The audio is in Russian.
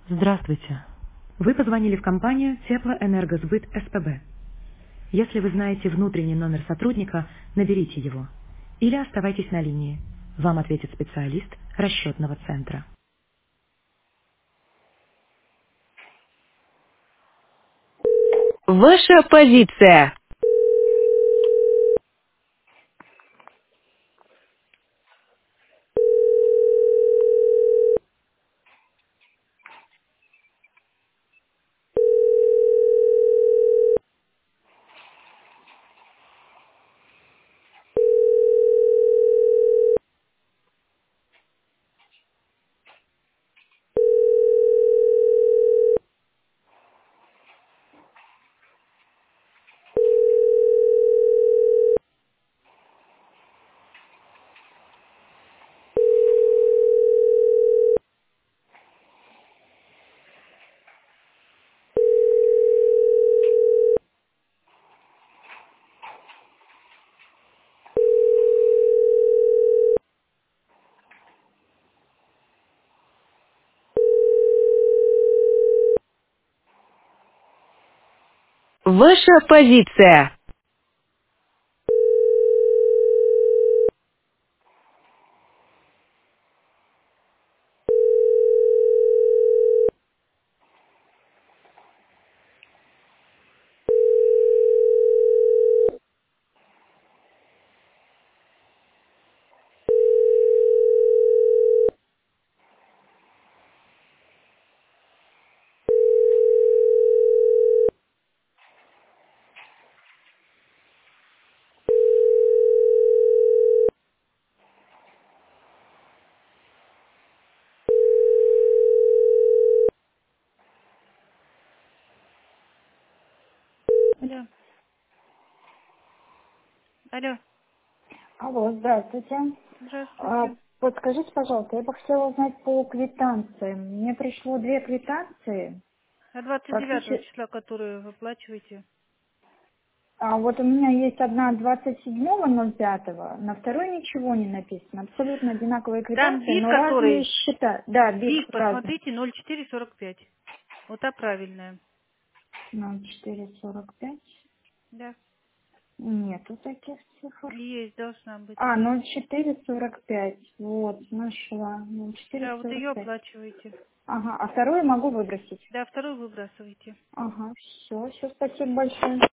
Здравствуйте. Вы позвонили в компанию Теплоэнергосбыт СПБ. Если вы знаете внутренний номер сотрудника, наберите его. Или оставайтесь на линии. Вам ответит специалист расчетного центра. Ваша позиция. Ваша позиция. Алло, алло, Алло, здравствуйте. здравствуйте. Подскажите, пожалуйста, я бы хотела узнать по квитанциям. Мне пришло две квитанции. А 29 Фактически, числа, которую вы оплачиваете? вот у меня есть одна 27.05, на второй ничего не написано. Абсолютно одинаковые Там квитанции, БИК но разные который? счета. Да, БИК БИК, разный. посмотрите, 0445. Вот та правильная. 0445. Да. Нету таких цифр. Есть, должна быть. 0445. Вот, нашла. Да, вот ее 0445. оплачиваете. Ага, а вторую могу выбросить. Да, вторую выбрасывайте. Ага, все, спасибо большое.